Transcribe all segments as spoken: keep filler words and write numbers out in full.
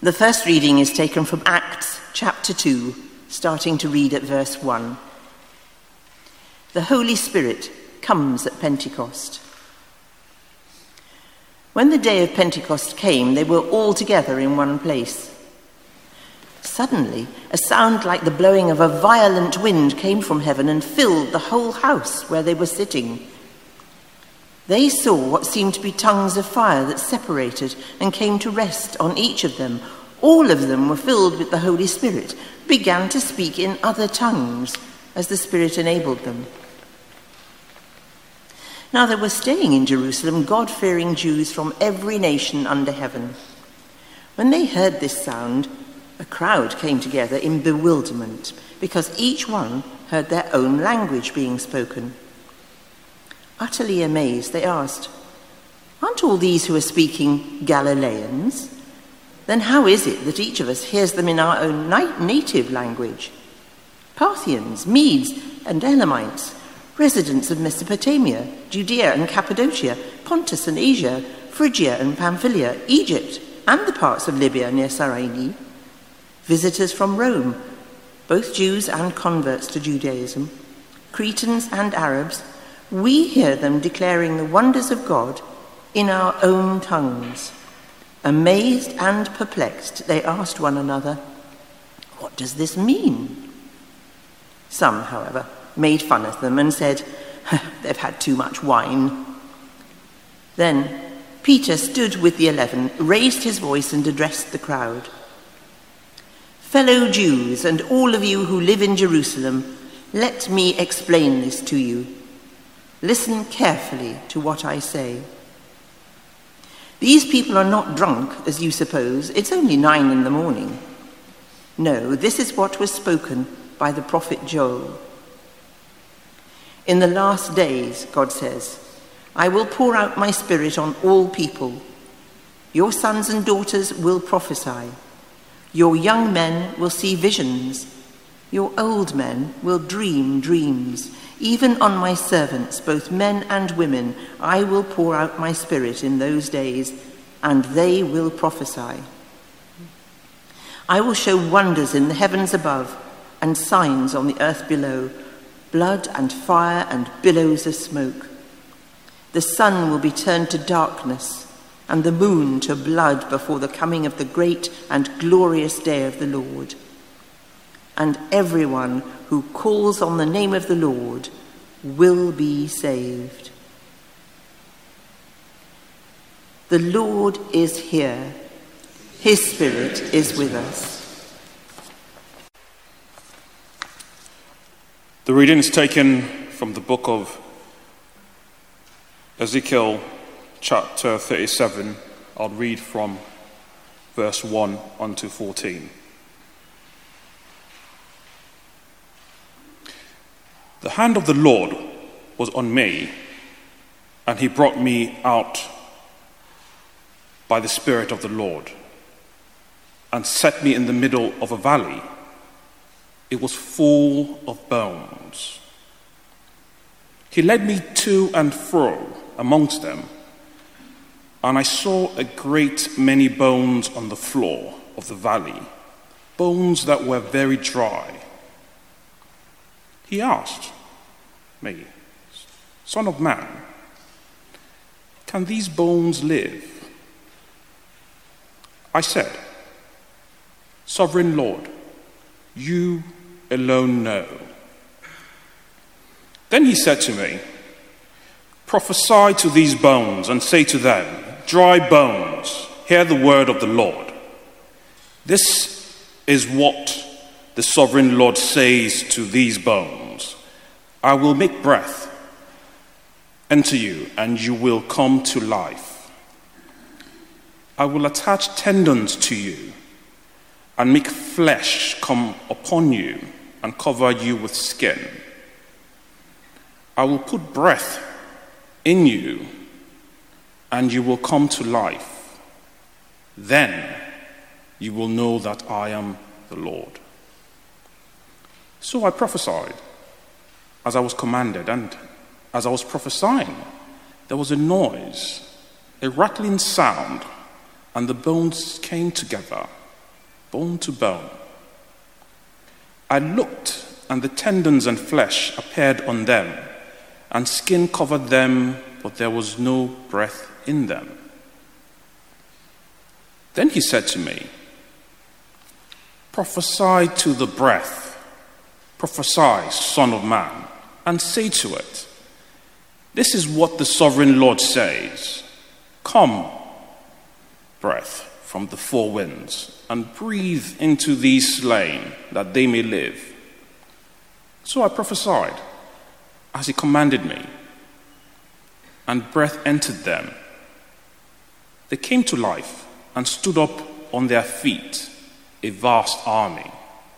The first reading is taken from Acts chapter two, starting to read at verse one. The Holy Spirit comes at Pentecost. When the day of Pentecost came, they were all together in one place. Suddenly, a sound like the blowing of a violent wind came from heaven and filled the whole house where they were sitting. They saw what seemed to be tongues of fire that separated and came to rest on each of them. All of them were filled with the Holy Spirit, began to speak in other tongues as the Spirit enabled them. Now there were staying in Jerusalem God-fearing Jews from every nation under heaven. When they heard this sound, a crowd came together in bewilderment, because each one heard their own language being spoken. Utterly amazed, they asked, "Aren't all these who are speaking Galileans? Then how is it that each of us hears them in our own native language? Parthians, Medes, and Elamites, residents of Mesopotamia, Judea and Cappadocia, Pontus and Asia, Phrygia and Pamphylia, Egypt, and the parts of Libya near Cyrene, visitors from Rome, both Jews and converts to Judaism, Cretans and Arabs, we hear them declaring the wonders of God in our own tongues." Amazed and perplexed, they asked one another, "What does this mean?" Some, however, made fun of them and said, "They've had too much wine." Then Peter stood with the eleven, raised his voice and addressed the crowd. "Fellow Jews, and all of you who live in Jerusalem, let me explain this to you. Listen carefully to what I say. These people are not drunk, as you suppose. It's only nine in the morning. No, this is what was spoken by the prophet Joel. In the last days, God says, I will pour out my spirit on all people. Your sons and daughters will prophesy. Your young men will see visions. Your old men will dream dreams. Even on my servants, both men and women, I will pour out my spirit in those days, and they will prophesy. I will show wonders in the heavens above and signs on the earth below, blood and fire and billows of smoke. The sun will be turned to darkness and the moon to blood before the coming of the great and glorious day of the Lord. And everyone who calls on the name of the Lord will be saved. The Lord is here. His Spirit is with us." The reading is taken from the book of Ezekiel, chapter thirty-seven. I'll read from verse one on to fourteen. The hand of the Lord was on me, and he brought me out by the Spirit of the Lord, and set me in the middle of a valley. It was full of bones. He led me to and fro amongst them, and I saw a great many bones on the floor of the valley, bones that were very dry. He asked me, "Son of man, can these bones live?" I said, "Sovereign Lord, you alone know." Then he said to me, "Prophesy to these bones and say to them, dry bones, hear the word of the Lord. This is what the sovereign Lord says to these bones. I will make breath into you, and you will come to life. I will attach tendons to you and make flesh come upon you and cover you with skin. I will put breath in you, and you will come to life. Then you will know that I am the Lord." So I prophesied as I was commanded, and as I was prophesying, there was a noise, a rattling sound, and the bones came together bone to bone. I looked, and the tendons and flesh appeared on them, and skin covered them, but there was no breath in them. Then he said to me, prophesy to the breath, prophesy, Son of Man, and say to it, this is what the sovereign Lord says. Come, breath from the four winds, and breathe into these slain, that they may live. So I prophesied, as he commanded me, and breath entered them. They came to life and stood up on their feet, a vast army.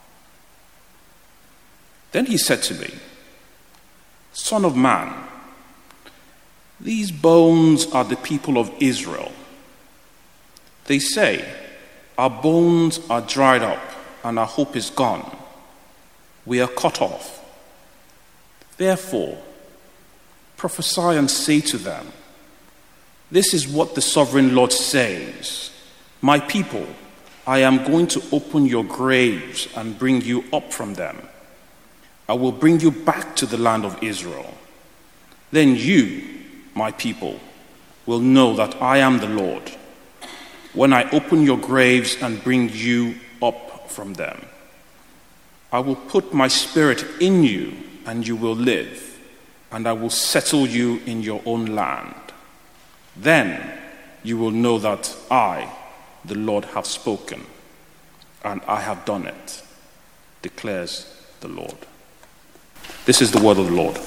Then he said to me, Son of man, these bones are the people of Israel. They say, our bones are dried up and our hope is gone. We are cut off. Therefore, prophesy and say to them, this is what the sovereign Lord says. My people, I am going to open your graves and bring you up from them. I will bring you back to the land of Israel. Then you, my people, will know that I am the Lord, when I open your graves and bring you up from them. I will put my spirit in you, and you will live, and I will settle you in your own land. Then you will know that I, the Lord, have spoken, and I have done it, declares the Lord. This is the word of the Lord.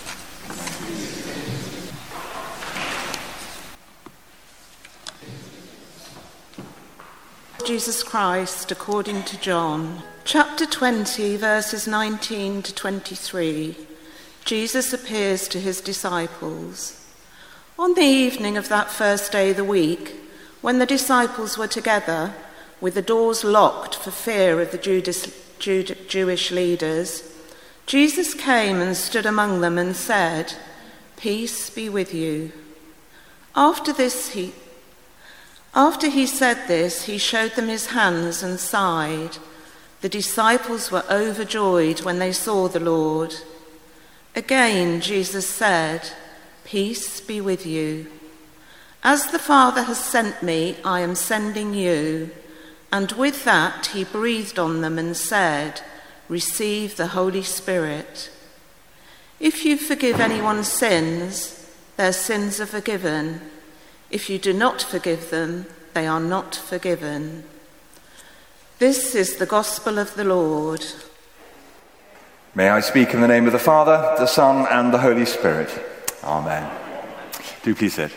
Jesus Christ according to John. Chapter twenty, verses nineteen to twenty-three. Jesus appears to his disciples. On the evening of that first day of the week, when the disciples were together, with the doors locked for fear of the Judas, Jude, Jewish leaders, Jesus came and stood among them and said, "Peace be with you." After this, he After he said this, he showed them his hands and side. The disciples were overjoyed when they saw the Lord. Again, Jesus said, "Peace be with you. As the Father has sent me, I am sending you." And with that, he breathed on them and said, "Receive the Holy Spirit. If you forgive anyone's sins, their sins are forgiven. If you do not forgive them, they are not forgiven." This is the gospel of the Lord. May I speak in the name of the Father, the Son, and the Holy Spirit. Amen. Do please sit.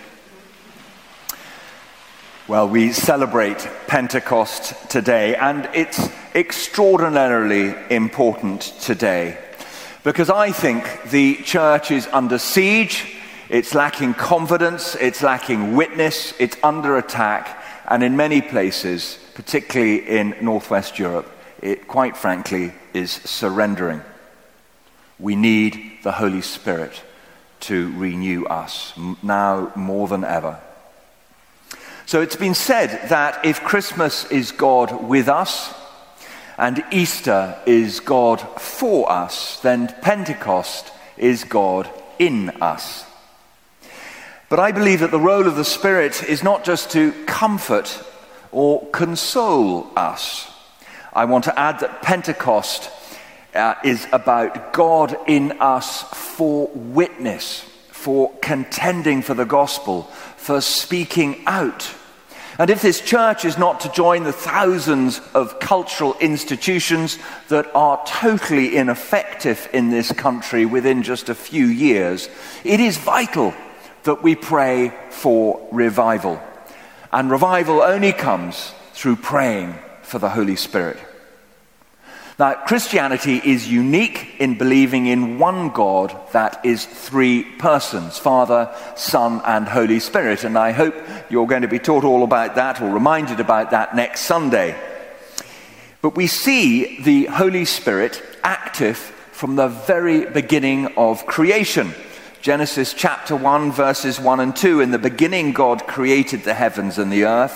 Well, we celebrate Pentecost today, and it's extraordinarily important today because I think the church is under siege. It's lacking confidence, it's lacking witness, it's under attack, and in many places, particularly in Northwest Europe, it quite frankly is surrendering. We need the Holy Spirit to renew us, now more than ever. So it's been said that if Christmas is God with us, and Easter is God for us, then Pentecost is God in us. But I believe that the role of the Spirit is not just to comfort or console us. I want to add that Pentecost uh, is about God in us for witness, for contending for the gospel, for speaking out. And if this church is not to join the thousands of cultural institutions that are totally ineffective in this country within just a few years, it is vital that we pray for revival. And revival only comes through praying for the Holy Spirit. Now, Christianity is unique in believing in one God that is three persons, Father, Son, and Holy Spirit. And I hope you're going to be taught all about that or reminded about that next Sunday. But we see the Holy Spirit active from the very beginning of creation. Genesis chapter one, verses one and two, in the beginning God created the heavens and the earth.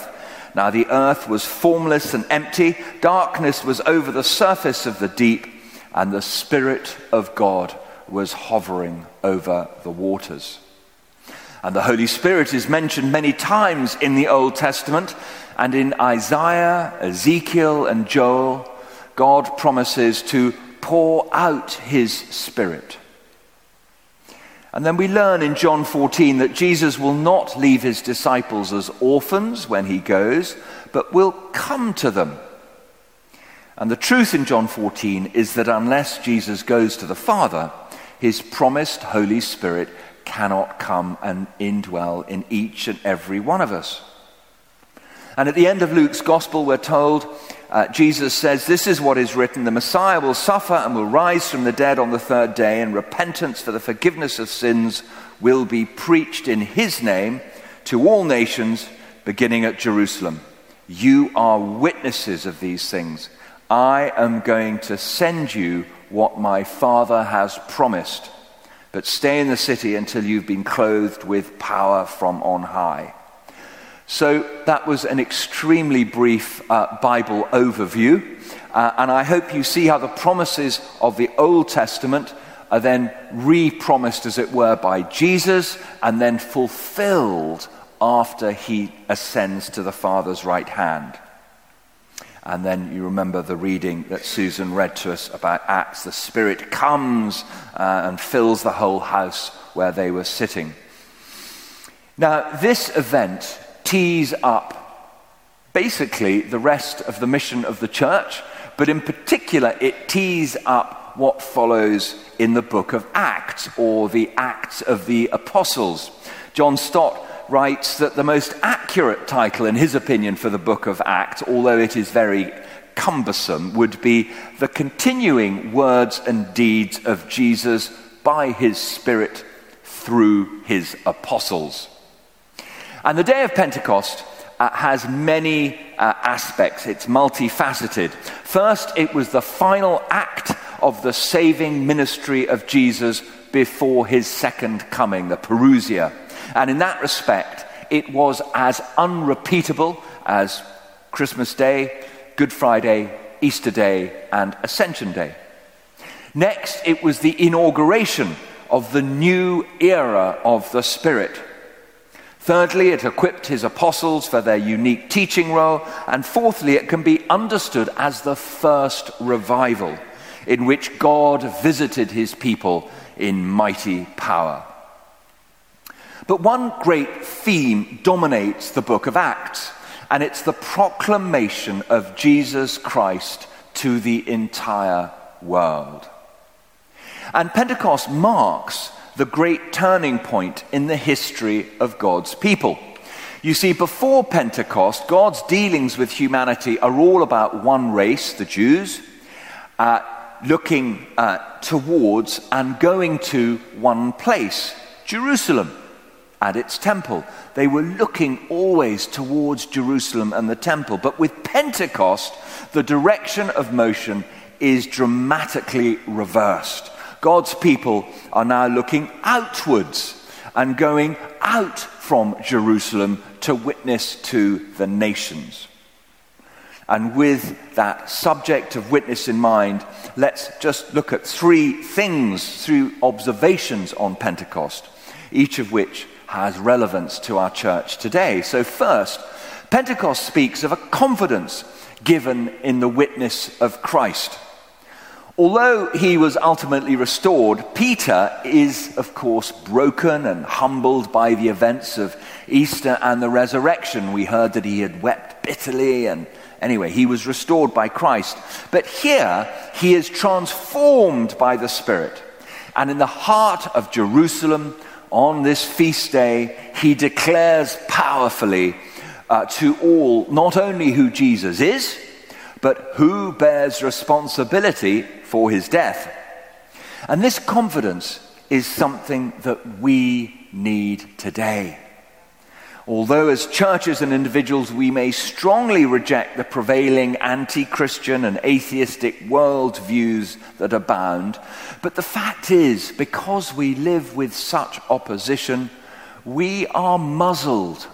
Now the earth was formless and empty, darkness was over the surface of the deep, and the Spirit of God was hovering over the waters. And the Holy Spirit is mentioned many times in the Old Testament, and in Isaiah, Ezekiel, and Joel, God promises to pour out his Spirit. And then we learn in John fourteen that Jesus will not leave his disciples as orphans when he goes, but will come to them. And the truth in John fourteen is that unless Jesus goes to the Father, his promised Holy Spirit cannot come and indwell in each and every one of us. And at the end of Luke's Gospel, we're told, uh, Jesus says, "This is what is written, the Messiah will suffer and will rise from the dead on the third day, and repentance for the forgiveness of sins will be preached in his name to all nations, beginning at Jerusalem. You are witnesses of these things. I am going to send you what my Father has promised. But stay in the city until you've been clothed with power from on high." So that was an extremely brief uh, Bible overview. Uh, and I hope you see how the promises of the Old Testament are then re-promised, as it were, by Jesus, and then fulfilled after he ascends to the Father's right hand. And then you remember the reading that Susan read to us about Acts. The Spirit comes uh, and fills the whole house where they were sitting. Now, this event tees up basically the rest of the mission of the church, but in particular it tees up what follows in the book of Acts, or the Acts of the Apostles. John Stott writes that the most accurate title, in his opinion, for the book of Acts, although it is very cumbersome, would be "The Continuing Words and Deeds of Jesus by His Spirit through His Apostles." And the day of Pentecost uh, has many uh, aspects. It's multifaceted. First, it was the final act of the saving ministry of Jesus before his second coming, the parousia. And in that respect, it was as unrepeatable as Christmas Day, Good Friday, Easter Day, and Ascension Day. Next, it was the inauguration of the new era of the Spirit. Thirdly, it equipped his apostles for their unique teaching role. And fourthly, it can be understood as the first revival, in which God visited his people in mighty power. But one great theme dominates the book of Acts, and it's the proclamation of Jesus Christ to the entire world. And Pentecost marks the great turning point in the history of God's people. You see, before Pentecost, God's dealings with humanity are all about one race, the Jews, uh, looking uh, towards and going to one place, Jerusalem and its temple. They were looking always towards Jerusalem and the temple. But with Pentecost, the direction of motion is dramatically reversed. God's people are now looking outwards and going out from Jerusalem to witness to the nations. And with that subject of witness in mind, let's just look at three things, through observations on Pentecost, each of which has relevance to our church today. So first, Pentecost speaks of a confidence given in the witness of Christ. Although he was ultimately restored, Peter is, of course, broken and humbled by the events of Easter and the resurrection. We heard that he had wept bitterly, and anyway, he was restored by Christ. But here, he is transformed by the Spirit. And in the heart of Jerusalem, on this feast day, he declares powerfully uh, to all not only who Jesus is, but who bears responsibility for his death. And this confidence is something that we need today. Although as churches and individuals we may strongly reject the prevailing anti-Christian and atheistic worldviews that abound, but the fact is, because we live with such opposition, we are muzzled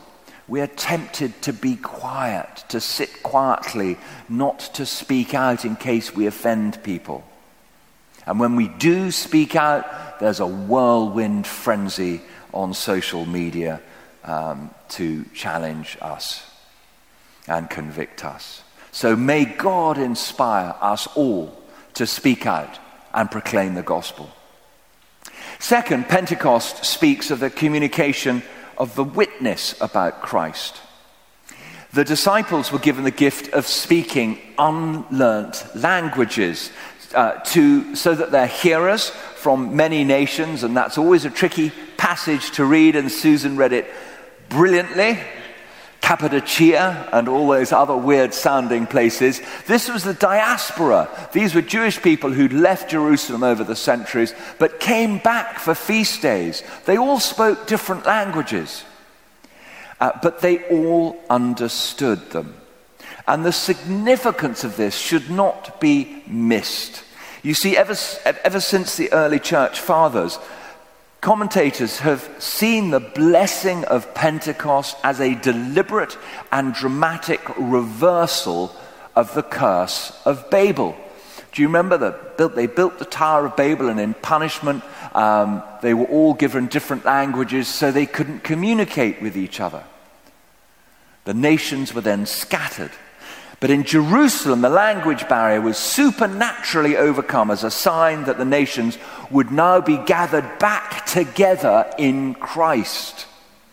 We are tempted to be quiet, to sit quietly, not to speak out in case we offend people. And when we do speak out, there's a whirlwind frenzy on social media um, to challenge us and convict us. So may God inspire us all to speak out and proclaim the gospel. Second, Pentecost speaks of the communication of the witness about Christ. The disciples were given the gift of speaking unlearnt languages uh, to so that their hearers from many nations, and that's always a tricky passage to read, and Susan read it brilliantly, Cappadocia and all those other weird sounding places. This was the diaspora. These were Jewish people who'd left Jerusalem over the centuries but came back for feast days. They all spoke different languages, uh, but they all understood them. And the significance of this should not be missed. You see, ever, ever since the early church fathers, commentators have seen the blessing of Pentecost as a deliberate and dramatic reversal of the curse of Babel. Do you remember that they built the Tower of Babel, and in punishment um, they were all given different languages so they couldn't communicate with each other. The nations were then scattered. But in Jerusalem, the language barrier was supernaturally overcome as a sign that the nations would now be gathered back together in Christ.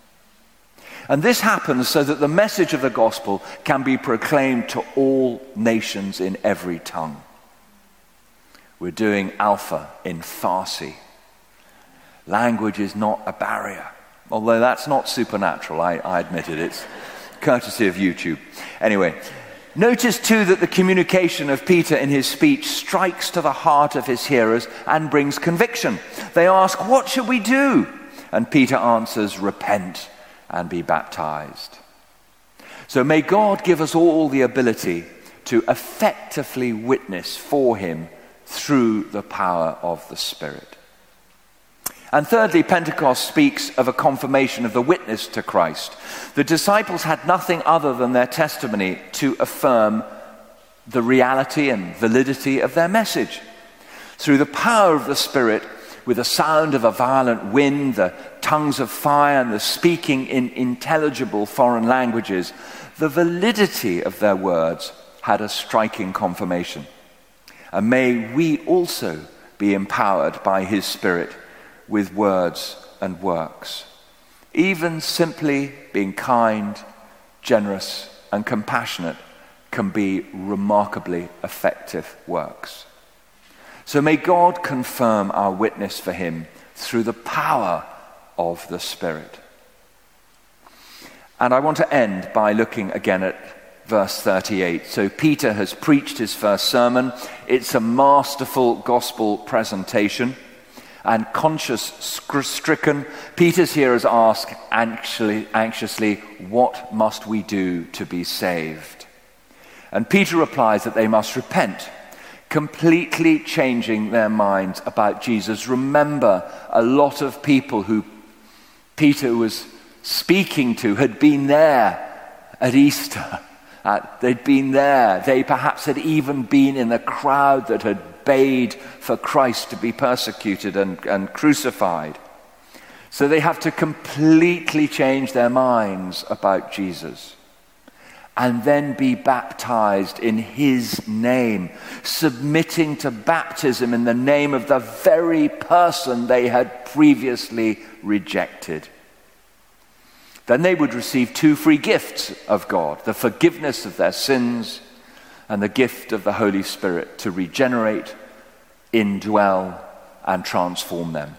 And this happens so that the message of the gospel can be proclaimed to all nations in every tongue. We're doing Alpha in Farsi. Language is not a barrier, although that's not supernatural, I, I admit it. It's courtesy of YouTube. Anyway, notice too that the communication of Peter in his speech strikes to the heart of his hearers and brings conviction. They ask, "What should we do?" And Peter answers, "Repent and be baptized." So may God give us all the ability to effectively witness for him through the power of the Spirit. And thirdly, Pentecost speaks of a confirmation of the witness to Christ. The disciples had nothing other than their testimony to affirm the reality and validity of their message. Through the power of the Spirit, with the sound of a violent wind, the tongues of fire, and the speaking in intelligible foreign languages, the validity of their words had a striking confirmation. And may we also be empowered by his Spirit with words and works. Even simply being kind, generous, and compassionate can be remarkably effective works. So may God confirm our witness for him through the power of the Spirit. And I want to end by looking again at verse thirty-eight. So Peter has preached his first sermon. It's a masterful gospel presentation. And conscience-stricken, Peter's hearers ask anxiously, anxiously, "What must we do to be saved?" And Peter replies that they must repent, completely changing their minds about Jesus. Remember, a lot of people who Peter was speaking to had been there at Easter. Uh, they'd been there. They perhaps had even been in the crowd that had bayed for Christ to be persecuted and, and crucified. So they have to completely change their minds about Jesus and then be baptized in his name, submitting to baptism in the name of the very person they had previously rejected. Then they would receive two free gifts of God: the forgiveness of their sins and the gift of the Holy Spirit to regenerate, indwell, and transform them.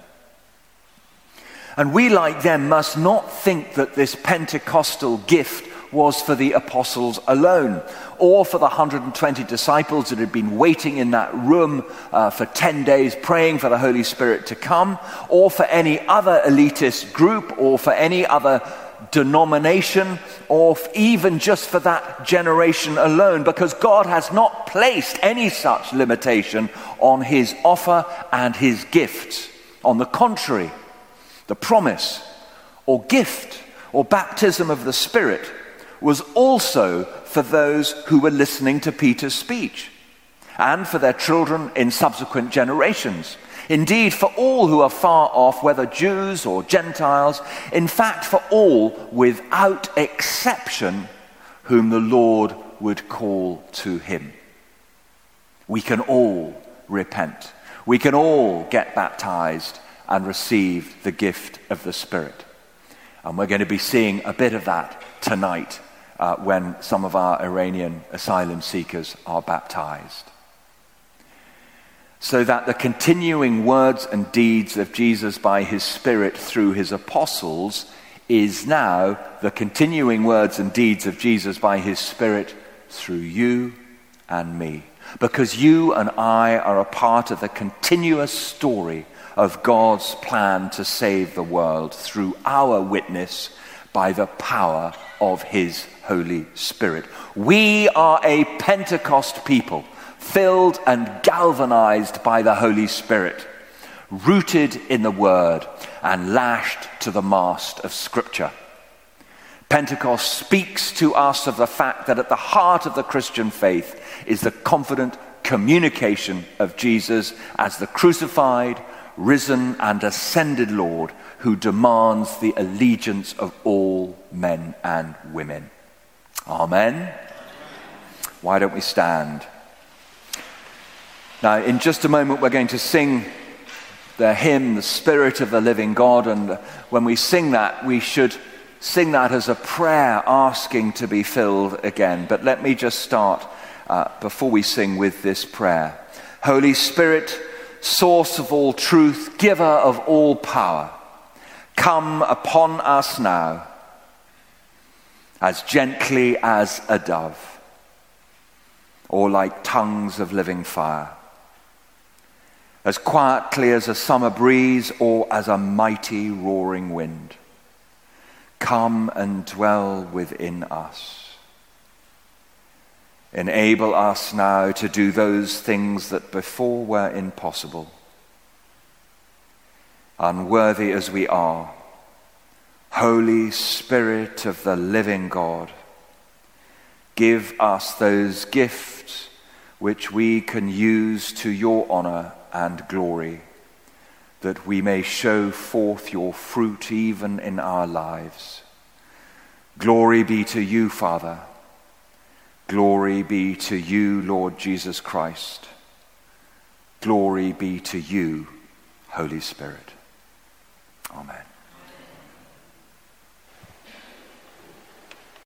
And we, like them, must not think that this Pentecostal gift was for the apostles alone, or for the one hundred twenty disciples that had been waiting in that room uh, for ten days praying for the Holy Spirit to come, or for any other elitist group, or for any other denomination, or even just for that generation alone, because God has not placed any such limitation on his offer and his gift. On the contrary, the promise or gift or baptism of the Spirit, was also for those who were listening to Peter's speech, and for their children in subsequent generations. Indeed, for all who are far off, whether Jews or Gentiles, in fact, for all, without exception, whom the Lord would call to him. We can all repent. We can all get baptized and receive the gift of the Spirit. And we're going to be seeing a bit of that tonight uh, when some of our Iranian asylum seekers are baptized. So that the continuing words and deeds of Jesus by his Spirit through his apostles is now the continuing words and deeds of Jesus by his Spirit through you and me. Because you and I are a part of the continuous story of God's plan to save the world through our witness by the power of his Holy Spirit. We are a Pentecost people, filled and galvanized by the Holy Spirit, rooted in the Word and lashed to the mast of Scripture. Pentecost speaks to us of the fact that at the heart of the Christian faith is the confident communication of Jesus as the crucified, risen and ascended Lord who demands the allegiance of all men and women. Amen. Why don't we stand? Now, in just a moment, we're going to sing the hymn, The Spirit of the Living God, and when we sing that, we should sing that as a prayer asking to be filled again. But let me just start uh, before we sing with this prayer. Holy Spirit, source of all truth, giver of all power, come upon us now as gently as a dove, or like tongues of living fire, as quietly as a summer breeze or as a mighty roaring wind. Come and dwell within us. Enable us now to do those things that before were impossible. Unworthy as we are, Holy Spirit of the living God, give us those gifts which we can use to your honor and glory, that we may show forth your fruit even in our lives. Glory be to you, Father. Glory be to you, Lord Jesus Christ. Glory be to you, Holy Spirit. Amen.